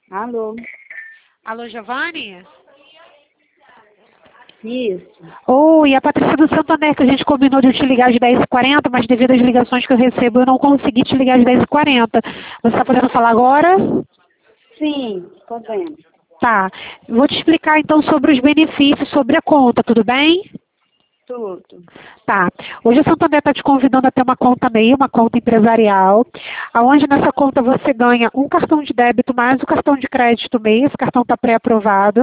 Alô? Alô, Giovanni? Isso. Oi, a Patrícia do Santander, que a gente combinou de eu te ligar às 10h40, mas devido às ligações que eu recebo, eu não consegui te ligar às 10h40. Você está podendo falar agora? Sim, tô vendo. Tá. Vou te explicar então sobre os benefícios, sobre a conta, tudo bem? Tudo. Tá. Hoje a Santander está te convidando a ter uma conta MEI, uma conta empresarial, aonde nessa conta você ganha um cartão de débito mais o cartão de crédito MEI, esse cartão está pré-aprovado.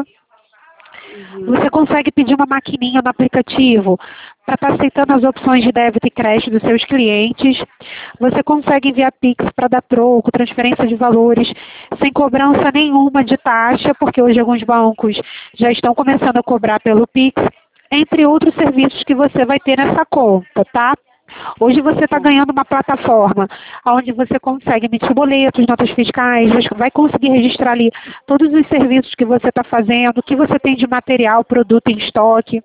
Você consegue pedir uma maquininha no aplicativo para estar aceitando as opções de débito e crédito dos seus clientes. Você consegue enviar Pix para dar troco, transferência de valores, sem cobrança nenhuma de taxa, porque hoje alguns bancos já estão começando a cobrar pelo Pix, entre outros serviços que você vai ter nessa conta, tá? Hoje você está ganhando uma plataforma onde você consegue emitir boletos, notas fiscais, você vai conseguir registrar ali todos os serviços que você está fazendo, o que você tem de material, produto em estoque.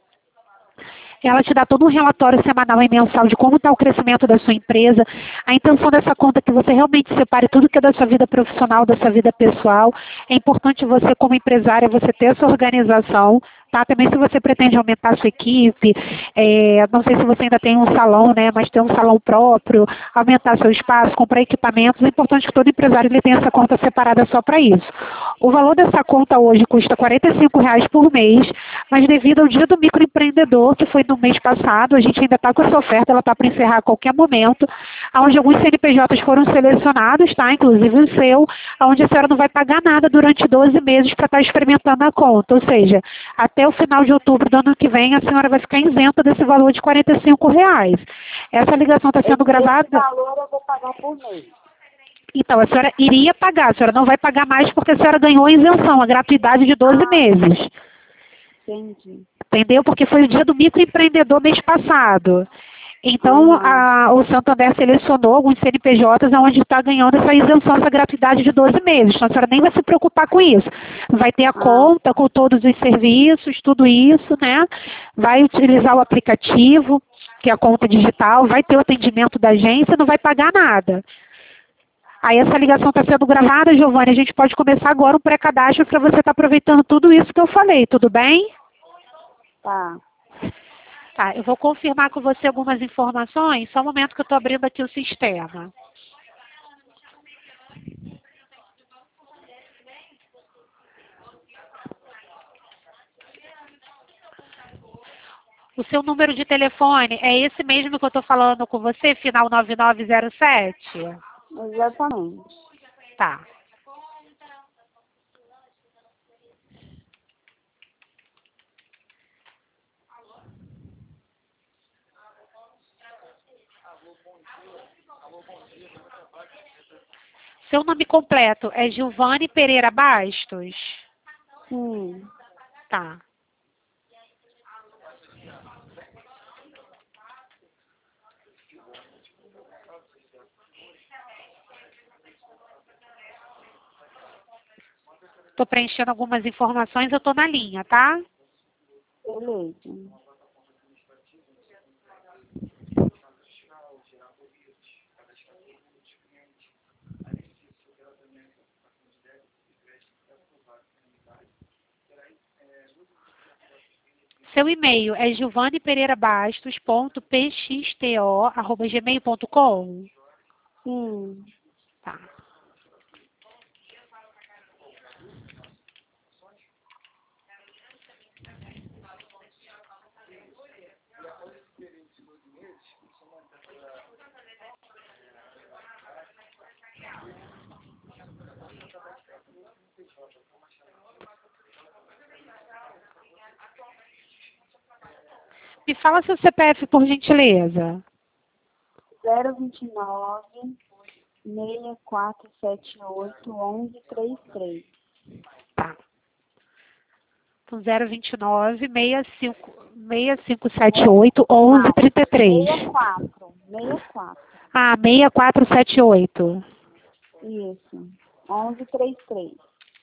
Ela te dá todo um relatório semanal e mensal de como está o crescimento da sua empresa. A intenção dessa conta é que você realmente separe tudo que é da sua vida profissional, da sua vida pessoal. É importante você, como empresária, você ter essa organização. Tá? Também se você pretende aumentar a sua equipe, não sei se você ainda tem um salão, né, mas ter um salão próprio, aumentar seu espaço, comprar equipamentos, é importante que todo empresário ele tenha essa conta separada só para isso. O valor dessa conta hoje custa R$ 45 por mês, mas devido ao Dia do Microempreendedor, que foi no mês passado, a gente ainda está com essa oferta, ela está para encerrar a qualquer momento, onde alguns CNPJs foram selecionados, tá? Inclusive o seu, onde a senhora não vai pagar nada durante 12 meses para estar experimentando a conta, ou seja, até o final de outubro do ano que vem, a senhora vai ficar isenta desse valor de R$ 45. Essa ligação está sendo gravada... Esse valor eu vou pagar por mês. Então, a senhora iria pagar, a senhora não vai pagar mais porque a senhora ganhou a isenção, a gratuidade de 12 meses. Entendi. Entendeu? Porque foi o Dia do Microempreendedor mês passado. Então, o Santander selecionou alguns CNPJs onde está ganhando essa isenção, essa gratuidade de 12 meses. Então, a senhora nem vai se preocupar com isso. Vai ter a conta com todos os serviços, tudo isso, né? Vai utilizar o aplicativo, que é a conta digital, vai ter o atendimento da agência, não vai pagar nada. Aí essa ligação está sendo gravada, Giovanni, a gente pode começar agora um pré-cadastro para você estar aproveitando tudo isso que eu falei, tudo bem? Tá. Tá, eu vou confirmar com você algumas informações, só um momento que eu estou abrindo aqui o sistema. O seu número de telefone é esse mesmo que eu estou falando com você, final 9907? Exatamente. Tá. Seu nome completo é Giovanni Pereira Bastos? Sim. Tá. Estou preenchendo algumas informações, eu estou na linha, tá? Beleza. Seu e-mail é giovannipereirabastos.pxto@gmail.com? Sim. Tá. Me fala seu CPF, por gentileza. 029 6478 1133. Tá. Então, 029 6578 1133. 64. 64. Ah, 6478. Isso. 1133.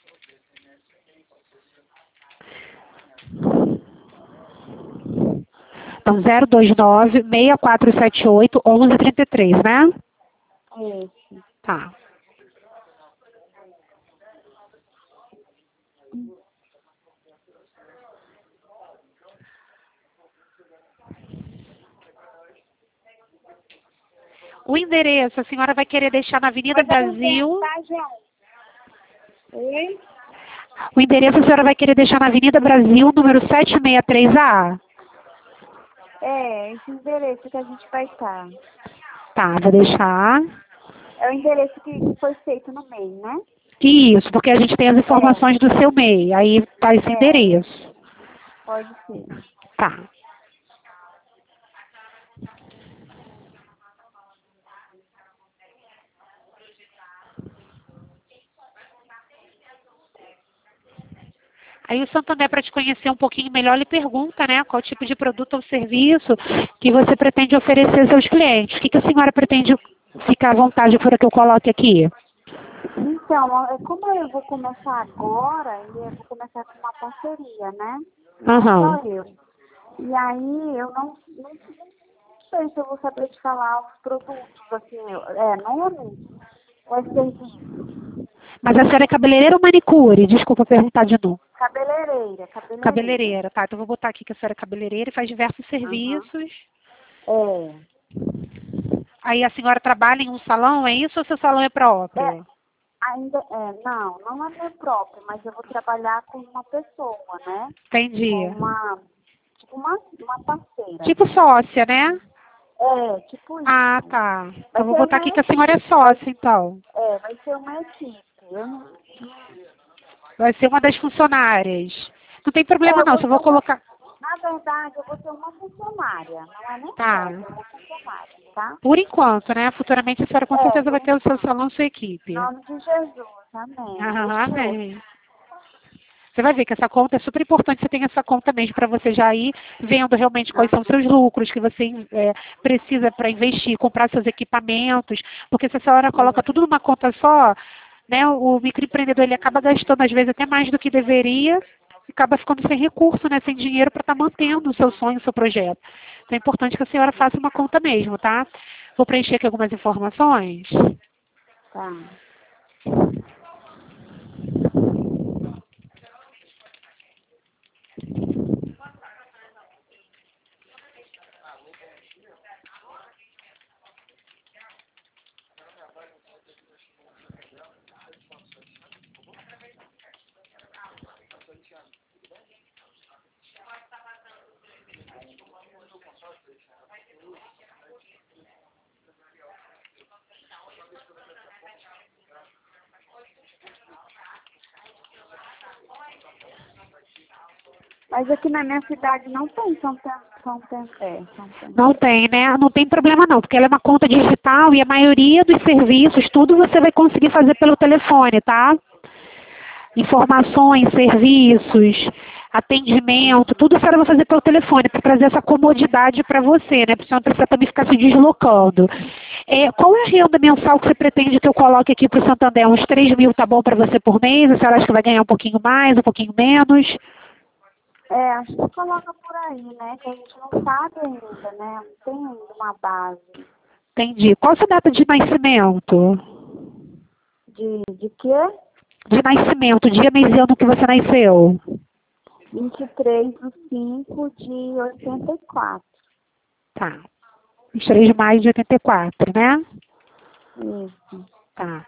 Então, 029 6478 1133, né? Isso. Tá. O endereço, a senhora vai querer deixar na Avenida Brasil. Tá, gente? Oi? O endereço a senhora vai querer deixar na Avenida Brasil, número 763A. É, esse endereço que a gente vai estar. Tá, vou deixar. É o endereço que foi feito no MEI, né? Isso, porque a gente tem as informações do seu MEI. Aí tá esse endereço. Pode ser. Tá. Aí o Santander, para te conhecer um pouquinho melhor, ele pergunta, né, qual tipo de produto ou serviço que você pretende oferecer aos seus clientes. O que a senhora pretende ficar à vontade para que eu coloque aqui? Então, como eu vou começar agora, eu vou começar com uma parceria, né? Aham. Só eu. E aí, eu não sei se eu vou saber te falar os produtos, assim, nome ou é serviço. Mas a senhora é cabeleireira ou manicure? Desculpa perguntar de novo. Cabeleireira. Cabeleireira, tá. Então eu vou botar aqui que a senhora é cabeleireira e faz diversos Aham. serviços. É. Aí a senhora trabalha em um salão, é isso ou seu salão é próprio? Não é meu próprio, mas eu vou trabalhar com uma pessoa, né? Entendi. Tipo uma parceira. Tipo sócia, né? É, tipo isso. Ah, tá. Então Vai eu vou ser botar uma aqui que a equipe. senhora é sócia, então. Vai ser uma equipe. Eu não... Vai ser uma das funcionárias. Não tem problema eu não, vou só ser vou colocar... Na verdade, eu vou ser uma funcionária. Não é nem Tá. sócia, é uma funcionária, tá? Por enquanto, né? Futuramente a senhora com certeza vai Por ter o seu enquanto. salão, sua Em equipe. nome de Jesus. Amém. Ah, amém. Você vai ver que essa conta é super importante, você tem essa conta mesmo para você já ir vendo realmente quais são os seus lucros que você precisa para investir, comprar seus equipamentos, porque se a senhora coloca tudo numa conta só, né, o microempreendedor ele acaba gastando às vezes até mais do que deveria e acaba ficando sem recurso, né, sem dinheiro para estar mantendo o seu sonho, o seu projeto. Então é importante que a senhora faça uma conta mesmo, tá? Vou preencher aqui algumas informações. Tá. Mas aqui na minha cidade não tem São Temé. Não tem, né? Não tem problema não, porque ela é uma conta digital e a maioria dos serviços, tudo você vai conseguir fazer pelo telefone, tá? Informações, serviços, atendimento, tudo a senhora vai fazer pelo telefone, para trazer essa comodidade para você, né? Para a senhora precisar também ficar se deslocando. Qual é a renda mensal que você pretende que eu coloque aqui para o Santander? Uns 3 mil tá bom para você por mês? A senhora acha que vai ganhar um pouquinho mais, um pouquinho menos? Acho que coloca por aí, né? Que a gente não sabe ainda, né? Não tem ainda uma base. Entendi. Qual a sua data de nascimento? De quê? De nascimento, dia, mês e ano que você nasceu. 23/5/84. Tá. 23 de maio de 84, né? Isso. Tá.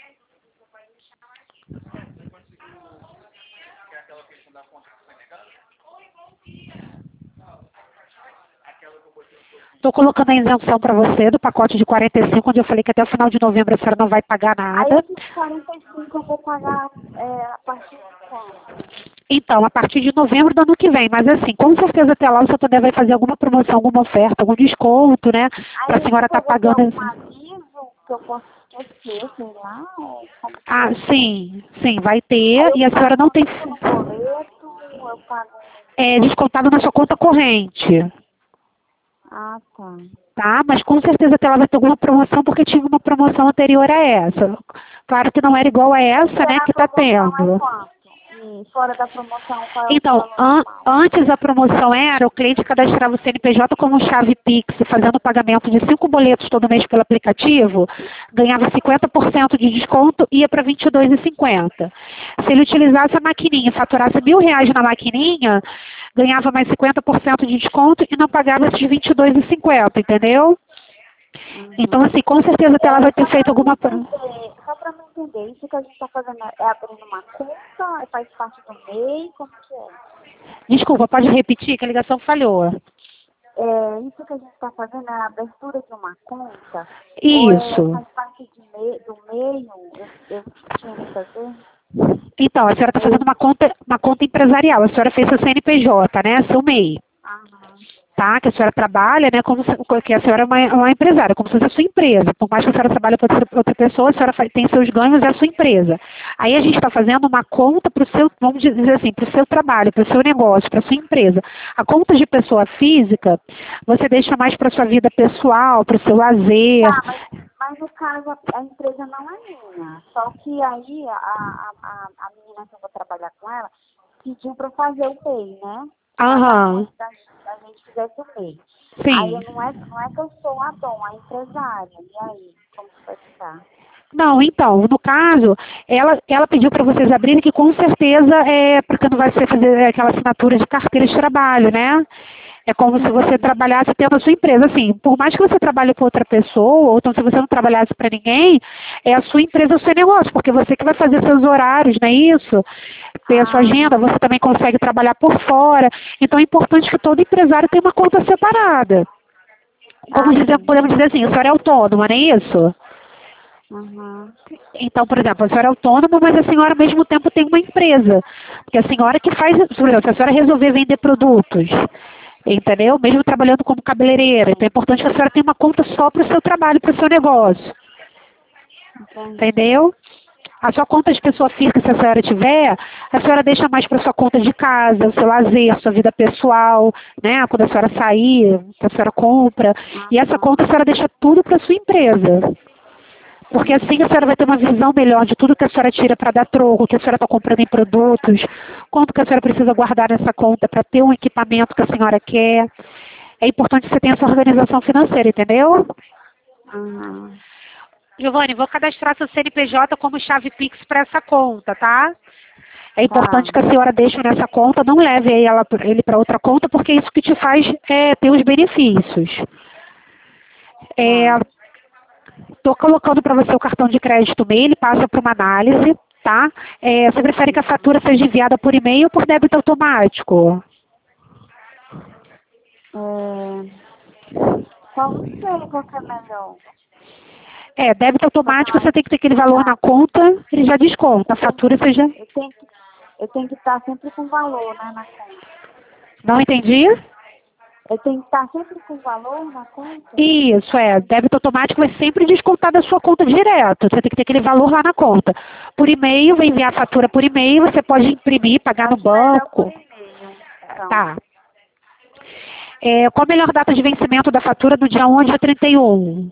Estou colocando a isenção para você do pacote de 45, onde eu falei que até o final de novembro a senhora não vai pagar nada. Aí esses 45 eu vou pagar a partir de quando? Então, a partir de novembro do ano que vem. Mas assim, com certeza até lá o Santander vai fazer alguma promoção, alguma oferta, algum desconto, né? Para a senhora estar pagando. Algum aviso que eu posso esquecer, sei lá? Sim, vai ter. E a senhora não tem. Boleto, eu pago. Descontado na sua conta corrente. Ah, tá. Tá? Mas com certeza até lá vai ter alguma promoção, porque tinha uma promoção anterior a essa. Claro que não era igual a essa, né, que está tendo. E fora da promoção, qual é Então, antes a promoção era o cliente cadastrava o CNPJ como chave Pix, fazendo o pagamento de 5 boletos todo mês pelo aplicativo, ganhava 50% de desconto, ia para R$ 22,50. Se ele utilizasse a maquininha, faturasse R$ 1.000 na maquininha, ganhava mais 50% de desconto e não pagava esses R$ 22,50, entendeu? Então, assim, com certeza ela vai ter feito alguma... Só para não entender, isso que a gente está fazendo é abrindo uma conta, faz parte do MEI, como que é? Desculpa, pode repetir que a ligação falhou. Isso que a gente está fazendo é a abertura de uma conta? Isso. Ou faz parte do meio? Eu tinha que fazer? Então, a senhora está fazendo uma conta empresarial. A senhora fez seu CNPJ, né? Seu MEI. Aham. Tá? Que a senhora trabalha, né? Como se, que a senhora é uma empresária, como se fosse a sua empresa. Por mais que a senhora trabalhe para outra pessoa, a senhora tem seus ganhos, é a sua empresa. Aí a gente está fazendo uma conta para o seu, vamos dizer assim, para o seu trabalho, para o seu negócio, para a sua empresa. A conta de pessoa física, você deixa mais para a sua vida pessoal, para o seu lazer. Tá, mas no caso a empresa não é minha. Só que aí a menina que eu vou trabalhar com ela pediu para fazer o MEI, né? Aham. Da gente fizesse o MEI. Sim. Aí não é que eu sou a dona, a empresária. E aí, como que vai ficar? Não, então, no caso, ela pediu para vocês abrirem que com certeza porque não vai ser fazer aquela assinatura de carteira de trabalho, né? É como se você trabalhasse tendo a sua empresa. Assim, por mais que você trabalhe com outra pessoa, ou então se você não trabalhasse para ninguém, é a sua empresa, o seu negócio, porque você que vai fazer seus horários, não é isso? Ter a sua agenda, você também consegue trabalhar por fora. Então é importante que todo empresário tenha uma conta separada. Como podemos dizer assim, a senhora é autônoma, não é isso? Uhum. Então, por exemplo, a senhora é autônoma, mas a senhora ao mesmo tempo tem uma empresa. Porque a senhora que faz, por exemplo, se a senhora resolver vender produtos, entendeu? Mesmo trabalhando como cabeleireira. Então é importante que a senhora tenha uma conta só para o seu trabalho, para o seu negócio. Entendeu? A sua conta de pessoa física, se a senhora tiver, a senhora deixa mais para sua conta de casa, o seu lazer, a sua vida pessoal, né? Quando a senhora sair, que a senhora compra. E essa conta a senhora deixa tudo para sua empresa. Porque assim a senhora vai ter uma visão melhor de tudo que a senhora tira para dar troco, o que a senhora está comprando em produtos, quanto que a senhora precisa guardar nessa conta para ter um equipamento que a senhora quer. É importante que você tenha essa organização financeira, entendeu? Uhum. Giovanni, vou cadastrar seu CNPJ como chave Pix para essa conta, tá? É importante que a senhora deixe nessa conta, não leve ele para outra conta, porque é isso que te faz ter os benefícios. Estou colocando para você o cartão de crédito MEI, ele passa para uma análise, tá? Você prefere que a fatura seja enviada por e-mail ou por débito automático? Qual que é melhor? Débito automático, você tem que ter aquele valor na conta, ele já desconta. A fatura você já... Eu tenho que estar sempre com valor, né, na conta. Não entendi? Eu tenho que estar sempre com valor na conta? Isso, débito automático vai sempre descontar da sua conta direto. Você tem que ter aquele valor lá na conta. Por e-mail, vai enviar a fatura por e-mail, você pode imprimir, pagar no banco. Então. Tá. Qual a melhor data de vencimento da fatura do dia 1 ao dia 31?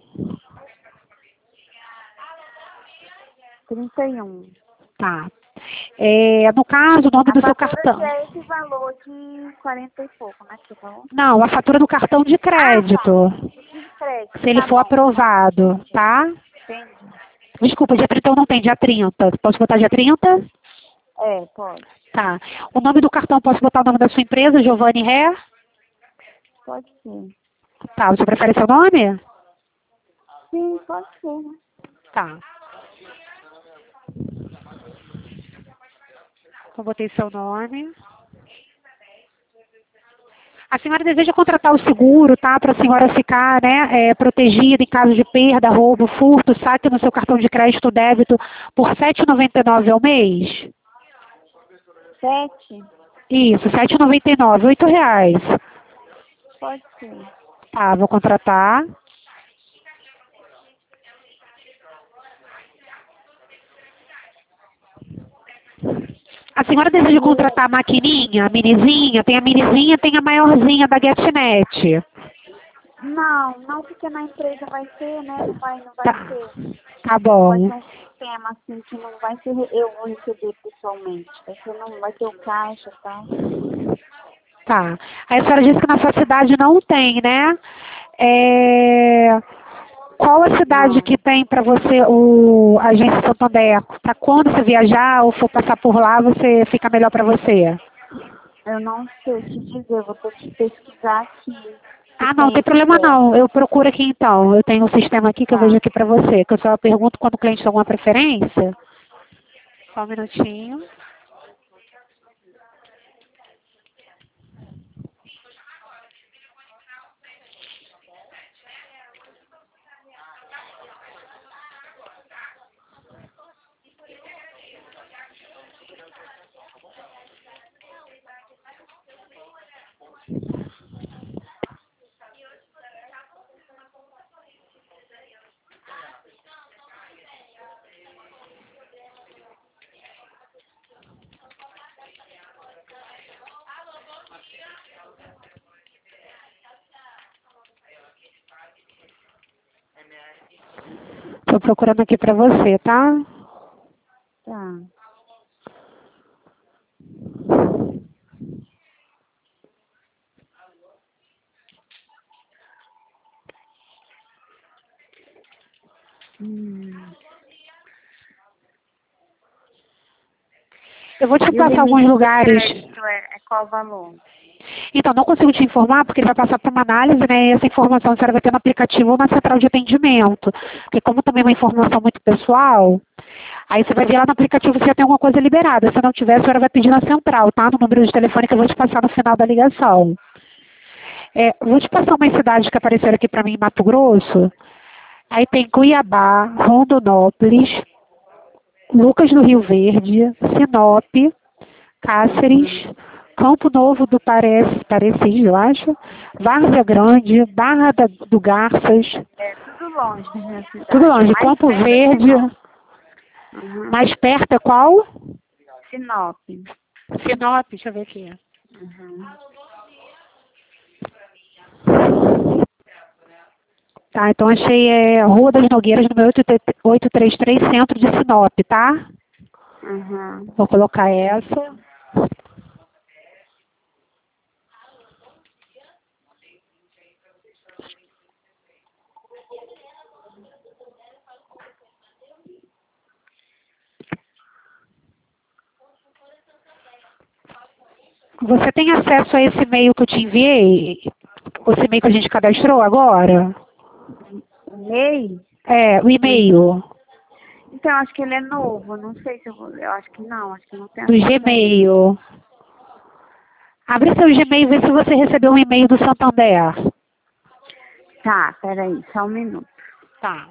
31. Tá. No caso, o nome do seu cartão. É esse valor de 40 e pouco, né? Que falou? Não, a fatura do cartão de crédito. De crédito. Se ele for aprovado, tá? Entendi. Desculpa, dia 31 não tem, dia 30. Posso botar dia 30? Pode. Tá. O nome do cartão, posso botar o nome da sua empresa, Giovanni Ré? Pode ser. Tá, você prefere seu nome? Sim, pode ser, né? Tá. Então, botei seu nome. A senhora deseja contratar o seguro, tá? Para a senhora ficar, né, protegida em caso de perda, roubo, furto, saque no seu cartão de crédito ou débito por R$ 7,99 ao mês? 7? Isso, R$ 7,99, R$ 8. Pode ser. Tá, vou contratar. A senhora deseja contratar a maquininha, a minizinha? Tem a minizinha, tem a maiorzinha da GetNet. Não, porque na empresa vai ter, né? Não vai ter. Tá bom. Vai ter um sistema assim que não vai ser, eu vou receber pessoalmente. Não vai ter o caixa e tal. Tá. Aí a senhora disse que na sua cidade não tem, né? Qual a cidade que tem para você a Agência Santander? Para quando você viajar ou for passar por lá, você fica melhor para você? Eu não sei te dizer, eu vou ter que pesquisar aqui. Ah, não tem problema não. Eu procuro aqui então. Eu tenho um sistema aqui que eu vejo aqui pra você, que eu só pergunto quando o cliente tem alguma preferência. Só um minutinho. Tô procurando aqui pra você, tá? Tá. Eu vou te E o passar alguns limite de lugares. crédito é qual o valor? Então, não consigo te informar porque ele vai passar para uma análise, né? E essa informação você vai ter no aplicativo ou na central de atendimento. Porque como também é uma informação muito pessoal, aí você vai ver lá no aplicativo se já tem alguma coisa liberada. Se não tiver, a senhora vai pedir na central, tá? No número de telefone que eu vou te passar no final da ligação. Vou te passar umas cidades que apareceram aqui para mim em Mato Grosso. Aí tem Cuiabá, Rondonópolis, Lucas do Rio Verde, Sinop, Cáceres, Campo Novo do Parecis, eu acho, Várzea Grande, do Garças, É tudo longe da minha tudo cidade. longe, Mais Campo perto é Verde, Sinop. Uhum. mais perto é qual? Sinop. Sinop, deixa eu ver aqui. Uhum. Tá, então achei Rua das Nogueiras, número 833, centro de Sinop, tá? Uhum. Vou colocar essa. Você tem acesso a esse e-mail que eu te enviei? Esse e-mail que a gente cadastrou agora? MEI? O e-mail Então, acho que ele é novo. Não sei se eu vou. Eu acho que não. Acho que não tem do acesso a ele. Gmail. Abre seu Gmail e vê se você recebeu um e-mail do Santander. Tá, peraí. Só um minuto. Tá.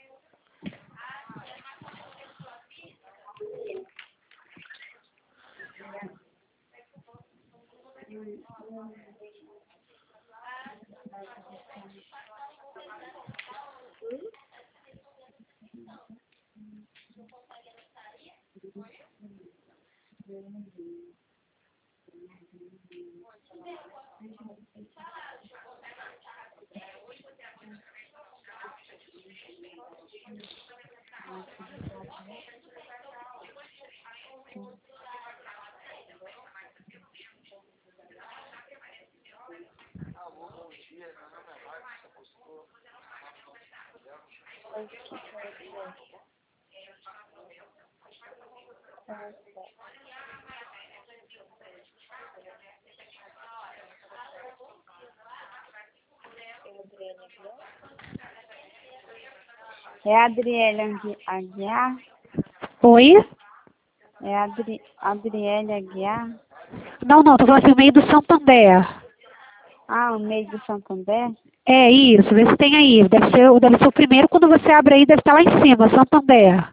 É Adriele Aguiar? Oi? É Adriele Aguiar? Não, tô falando assim, o e-mail do Santander. Ah, o MEI do Santander? É isso, vê se tem aí. Deve ser o primeiro, quando você abre aí, deve estar lá em cima, Santander.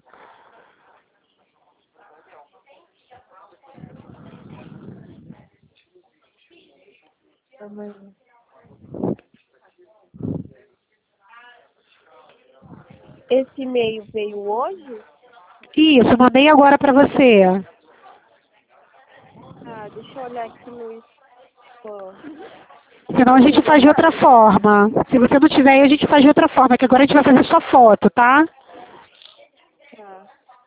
Esse e-mail veio hoje? Isso, mandei agora pra você. Ah, deixa eu olhar aqui no spam. Senão a gente faz de outra forma. Se você não tiver aí, a gente faz de outra forma, que agora a gente vai fazer só foto, tá? Tá.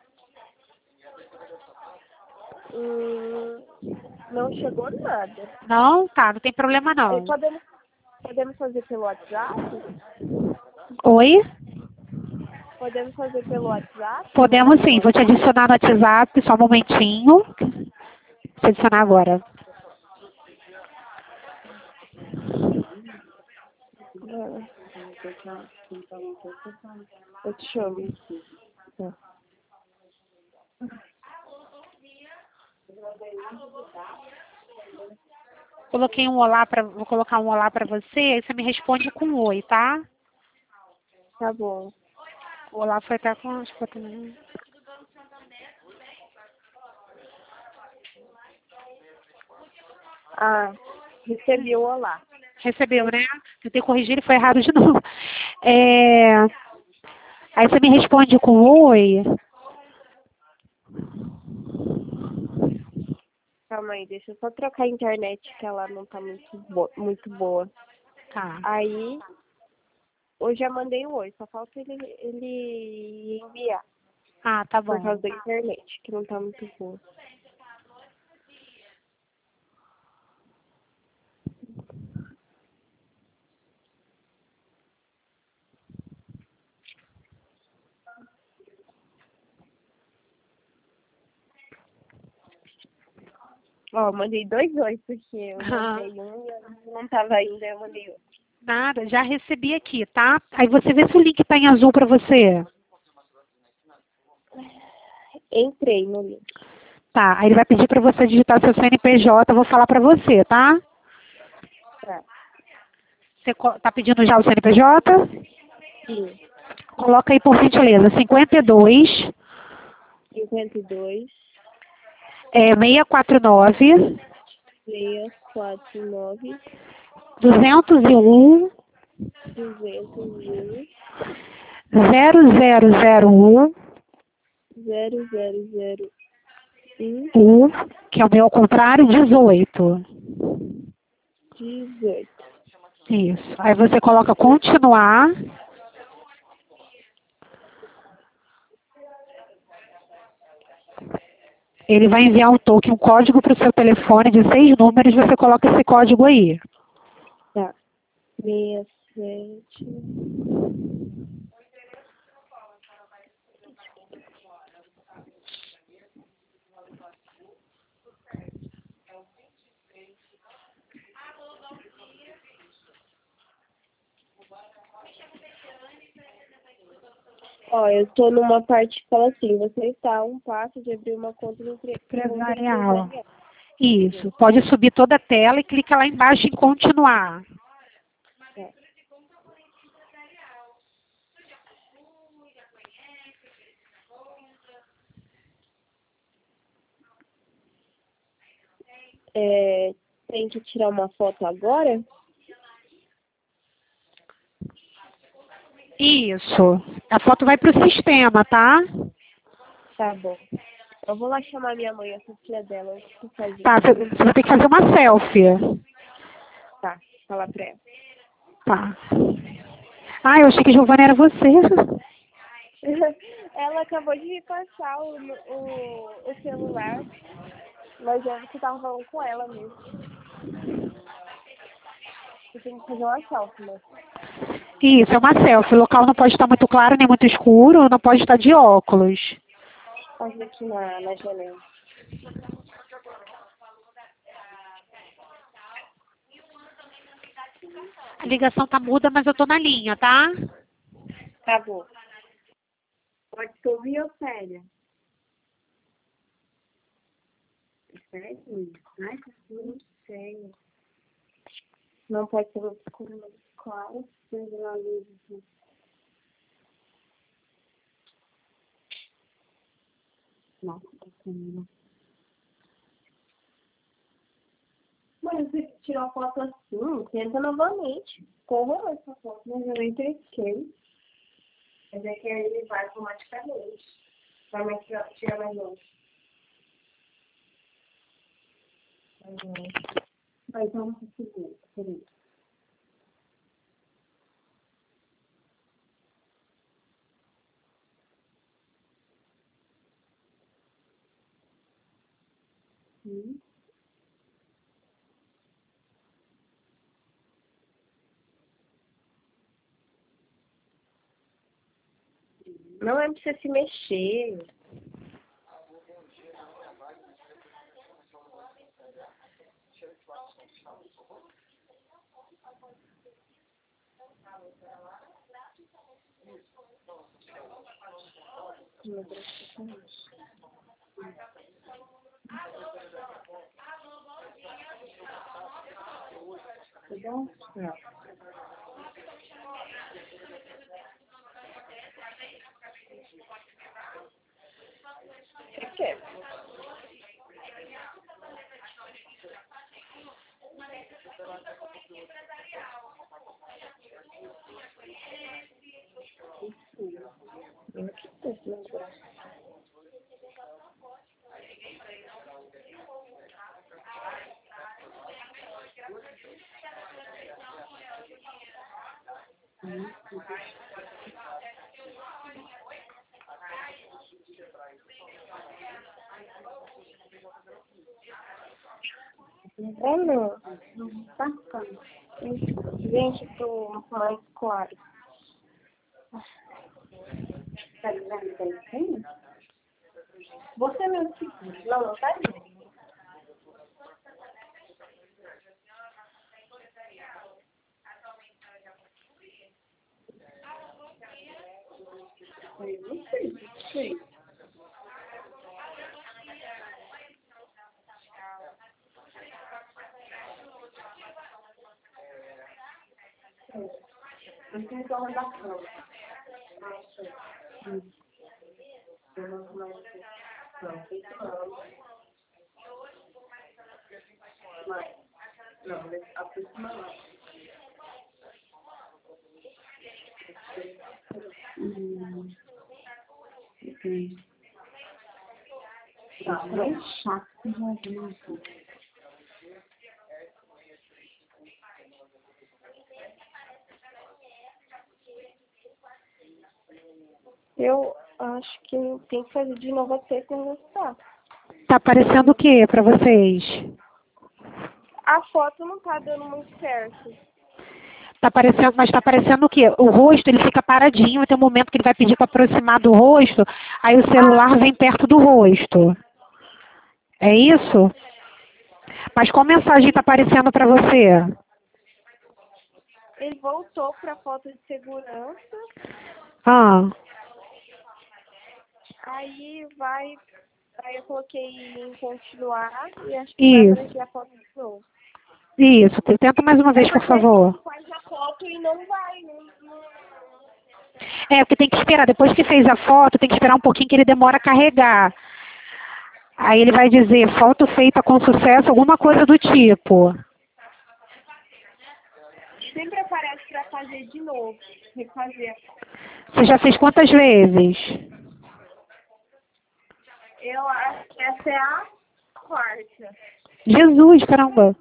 Não chegou nada. Não? Tá, não tem problema não. Podemos fazer pelo WhatsApp? Oi? Podemos fazer pelo WhatsApp? Podemos sim, vou te adicionar no WhatsApp, só um momentinho. Vou te adicionar agora. Eu te chamo. Tá. Coloquei um olá para, vou colocar um olá para você, aí você me responde com um oi, tá? Tá bom. O olá foi até com as fotos. Ah, recebi o olá. Recebeu, né? Tentei corrigir, ele foi errado de novo. É, aí você me responde com oi. Calma aí, deixa eu só trocar a internet, que ela não tá muito boa. Tá. Aí, eu já mandei o oi, só falta ele enviar, Ah, tá por bom. causa da internet, que não tá muito boa. Ó, mandei 2 oi, porque eu mandei um e não tava ainda, eu mandei outro. Nada, já recebi aqui, tá? Aí você vê se o link tá em azul para você. Entrei no link. Tá, aí ele vai pedir para você digitar seu CNPJ, eu vou falar para você, tá? Tá. Você tá pedindo já o CNPJ? Sim. Coloca aí por gentileza, 52 52 649 649 201 201 0001 0001 que é o meu ao contrário, 18. 18. Isso. Aí você coloca continuar. Ele vai enviar um token, um código para o seu telefone de 6 números, você coloca esse código aí. Tá. 67. Ó, eu tô numa parte que fala assim, você está a um passo de abrir uma conta Empresarial. Isso. Pode subir toda a tela e clica lá embaixo em continuar. Tá. Tem que tirar uma foto agora? Isso. A foto vai para o sistema, tá? Tá bom. Eu vou lá chamar minha mãe, essa filha dela, eu vou fazer. Tá, você vai ter que fazer uma selfie. Tá, falar pra ela. Tá. Ah, eu achei que a Giovana era você. Ela acabou de me passar o celular, mas eu que tava falando com ela mesmo. Eu tenho que fazer uma selfie, né? Isso, é uma selfie. O local não pode estar muito claro nem muito escuro, não pode estar de óculos. Fazer aqui na janela. A ligação tá muda, mas eu tô na linha, tá? Tá bom. Pode te ouvir, Ofélia? Sério? Ai, tá muito sério. Não pode ser muito escuro, mas claro. Acende uma luz aqui. Nossa, tá sendo. Mas você tirou a foto assim, tenta novamente. Corra essa foto, mas eu nem testei. Mas é que aí ele vai automaticamente. Vai mais tirar mais longe. Mais longe. Mas vamos conseguir. Peraí. Não é pra você se mexer. Tá bom? Não. Você quer? Eu que tô no braço. É não. Bacana. Gente, tô mais claro. Tá vendo? Você mesmo que não tá vendo. Eu não sei. Eu tenho que arrumar a cama. Não, aproxima mais. Tá, é chato, gente. Eu acho que tem que fazer de novo até conversar. Tá aparecendo o que pra vocês? A foto não tá dando muito certo. Tá aparecendo, mas tá aparecendo o quê? O rosto, ele fica paradinho, e tem um momento que ele vai pedir para aproximar do rosto, aí o celular vem perto do rosto. É isso? Mas qual mensagem tá aparecendo para você? Ele voltou pra foto de segurança. Ah, Aí vai. Aí eu coloquei em continuar e acho que vai isso, aparecer a foto de novo. isso. Tenta mais uma vez, por favor. Faz a foto e não vai, não. É, porque tem que esperar. Depois que fez a foto, tem que esperar um pouquinho que ele demora a carregar. Aí ele vai dizer, foto feita com sucesso, alguma coisa do tipo. Sempre aparece pra fazer de novo, refazer a foto. Você já fez quantas vezes? Eu acho que essa é a quarta. Jesus, caramba.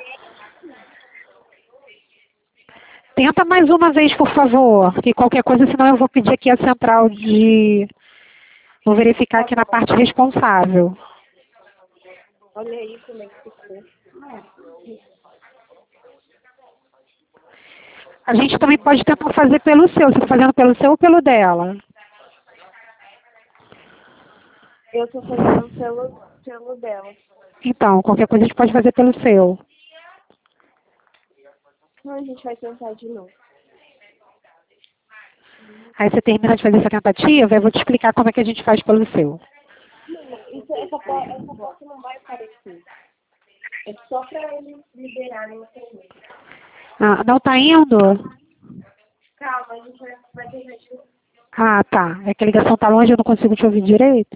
Tenta mais uma vez, por favor. Que qualquer coisa, senão eu vou pedir aqui a central de... Vou verificar aqui na parte responsável. Olha aí como é que ficou. A gente também pode tentar fazer pelo seu. Você está fazendo pelo seu ou pelo dela? Eu tô fazendo pelo dela. Então, qualquer coisa a gente pode fazer pelo seu. Então a gente vai tentar de novo. Aí você termina de fazer essa tentativa, eu vou te explicar como é que a gente faz pelo seu. Essa foto não vai aparecer. É só pra eles liberarem o serviço. Ah, não está indo? Calma, a gente vai tentar de novo. Ah, tá. É que a ligação está longe, eu não consigo te ouvir direito.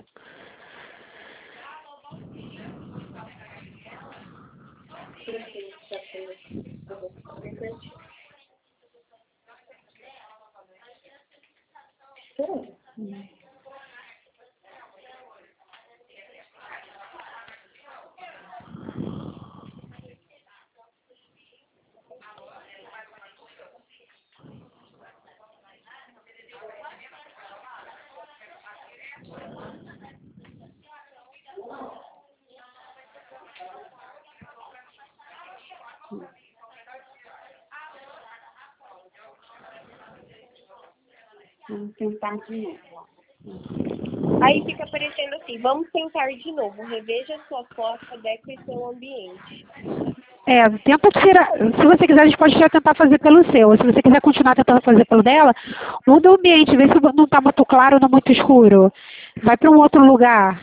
Vamos tentar de novo. Aí fica aparecendo assim, vamos tentar de novo. Reveja sua foto, adeque seu ambiente. Tenta tirar. Se você quiser, a gente pode já tentar fazer pelo seu. Se você quiser continuar tentando fazer pelo dela, muda o ambiente, vê se não está muito claro ou não muito escuro. Vai para um outro lugar.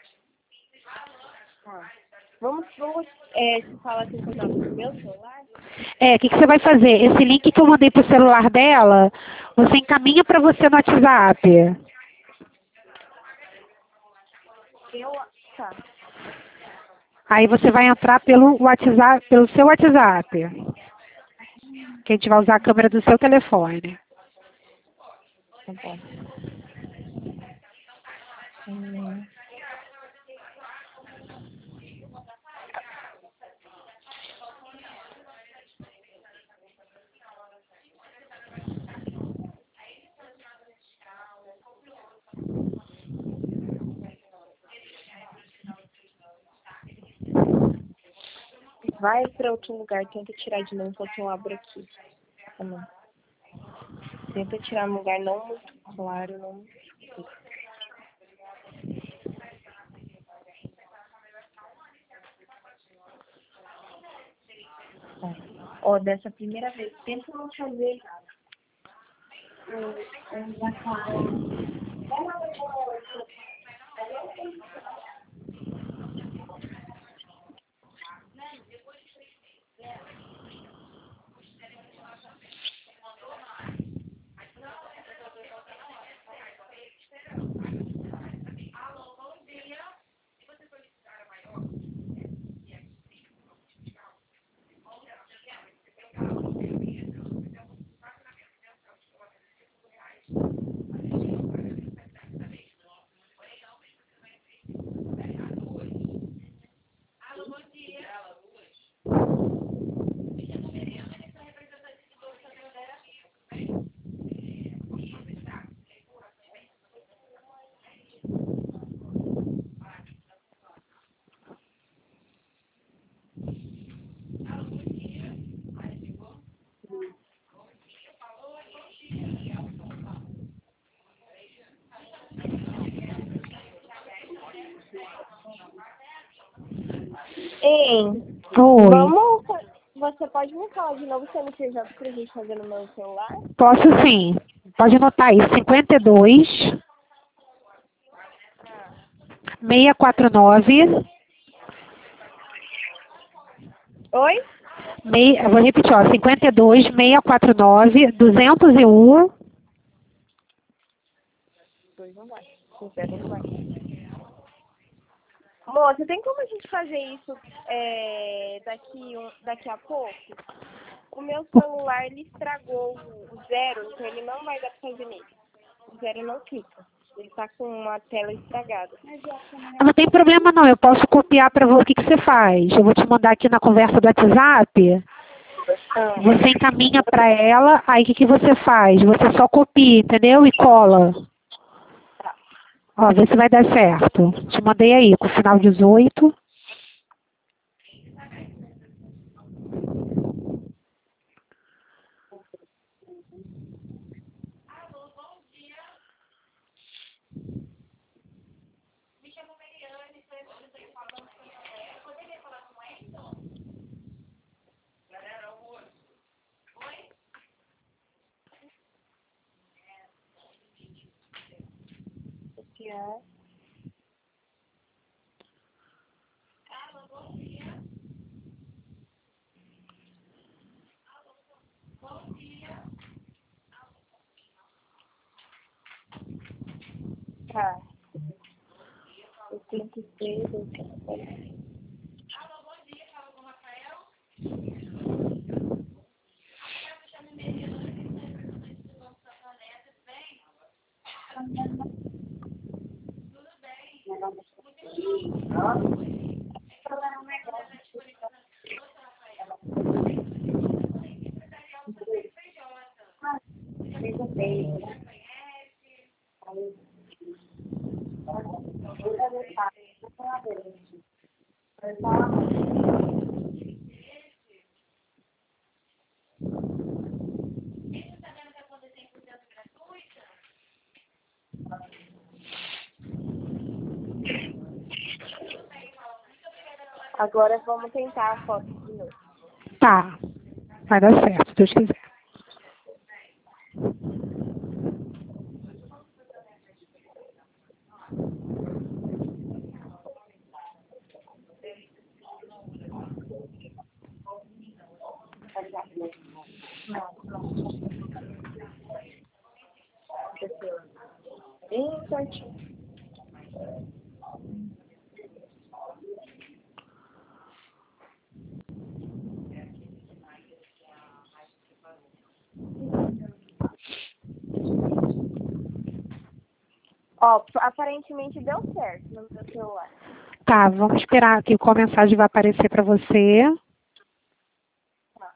Tá. Vamos falar assim com o meu celular? O que você vai fazer? Esse link que eu mandei para o celular dela, você encaminha para você no WhatsApp. Tá. Aí você vai entrar pelo WhatsApp, pelo seu WhatsApp. Que a gente vai usar a câmera do seu telefone. Tá bom. Vai para outro lugar, tenta tirar de novo enquanto eu abro aqui. Também. Tenta tirar um lugar não muito claro, não muito escuro. Ó, dessa primeira vez, tenta não fazer nada. Ei, Oi. vamos. Você pode me falar de novo se eu não fizer pra gente fazer no meu celular? Posso sim. Pode anotar aí. 52 649. Oi? Eu vou repetir, ó. 52 649 201. Dois não vai. Zero não vai. Moça, tem como a gente fazer isso daqui a pouco? O meu celular, ele estragou o zero, então ele não vai dar pra fazer nele. O zero não clica. Ele tá com uma tela estragada. Não tem problema não. Eu posso copiar para você. O que você faz? Eu vou te mandar aqui na conversa do WhatsApp. Você encaminha para ela. Aí o que você faz? Você só copia, entendeu? E cola. Ó, vê se vai dar certo. Te mandei aí, com o final 18. Copiar. Tá. Eu tenho que ter. Agora vamos tentar a foto de novo. Tá. Vai dar certo, se Deus quiser. Bem certinho. Ó, aparentemente deu certo no meu celular. Tá, vamos esperar que qual mensagem vai aparecer para você. Tá.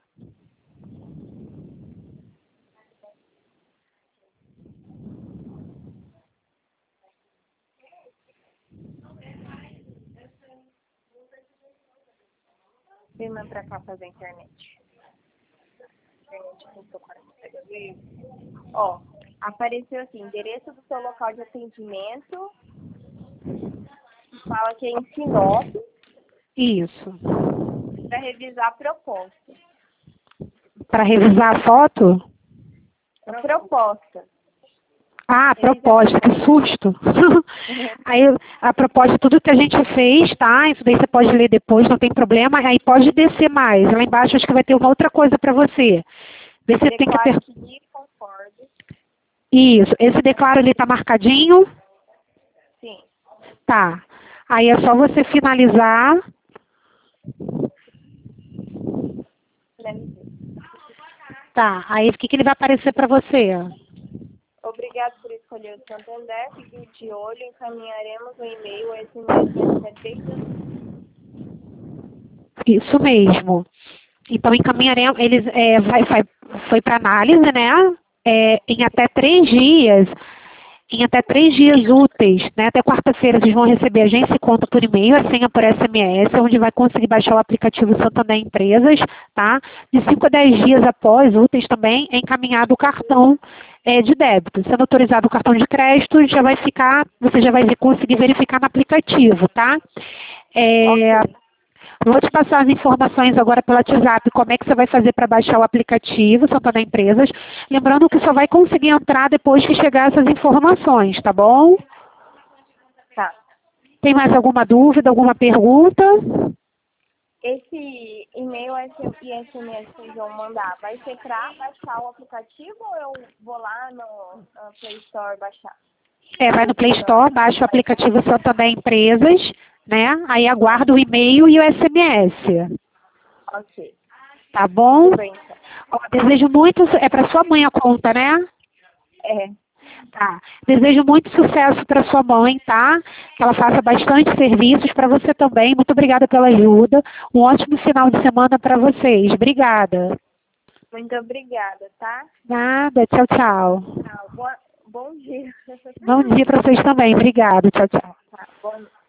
Vem mais pra cá fazer a internet. Ó, apareceu assim, endereço do seu local de atendimento. Fala que é em Sinop, Isso. para revisar a proposta. Para revisar a foto? A proposta. Ah, a proposta, que susto. Aí a proposta, tudo que a gente fez, tá? Isso daí você pode ler depois, não tem problema. Aí pode descer mais. Lá embaixo acho que vai ter uma outra coisa para você. Vê se tem que Declaro que me concordo. Isso. Esse declaro ali tá marcadinho? Sim. Tá. Aí é só você finalizar. Deve ser. Tá. Aí o que ele vai aparecer para você? Obrigado por escolher o Santander. Fique de olho, encaminharemos um e-mail ou SMS em até 3 dias. Isso mesmo. Então encaminharemos, eles foi para análise, né? Em até 3 dias. Em até 3 dias úteis, né? Até quarta-feira vocês vão receber a agência e conta por e-mail, a senha por SMS, onde vai conseguir baixar o aplicativo Santander Empresas, tá? De 5 a 10 dias após, úteis também, é encaminhado o cartão de débito. Sendo autorizado o cartão de crédito, já vai ficar, você já vai conseguir verificar no aplicativo, tá? Ok. Vou te passar as informações agora pelo WhatsApp, como é que você vai fazer para baixar o aplicativo Santander Empresas. Lembrando que só vai conseguir entrar depois que chegar essas informações, tá bom? Tá. Tem mais alguma dúvida, alguma pergunta? Esse e-mail e SMS que vocês vão mandar, vai ser para baixar o aplicativo ou eu vou lá no Play Store baixar? Vai no Play Store, baixa o aplicativo Santander Empresas, né? Aí aguarda o e-mail e o SMS. Ok. Tá bom? Tudo bem, então. Ó, desejo muito, é para sua mãe a conta, né? É. Tá. Desejo muito sucesso para sua mãe, tá? Que ela faça bastante serviços para você também. Muito obrigada pela ajuda. Um ótimo final de semana para vocês. Obrigada. Muito obrigada, tá? Nada. Tchau, tchau. Tá. Bom dia. Bom dia para vocês também. Obrigada. Tchau, tchau. Tá. Bom